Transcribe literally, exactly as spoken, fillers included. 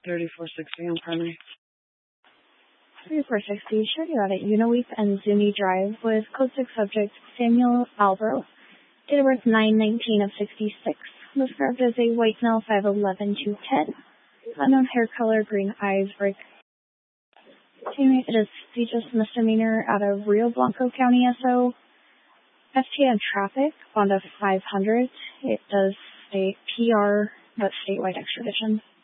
thirty-four sixty on primary. thirty-four sixty, showed you out at Uniweep and Zuni Drive with code six subject Samuel Albro. Date of birth nine nineteen of sixty-six. Described as a white male, five eleven, two ten. Unknown hair color, green eyes, brick. It is prestigious misdemeanor out of Rio Blanco County S O. F T and traffic, bond of five hundred. It does state P R, but statewide extradition.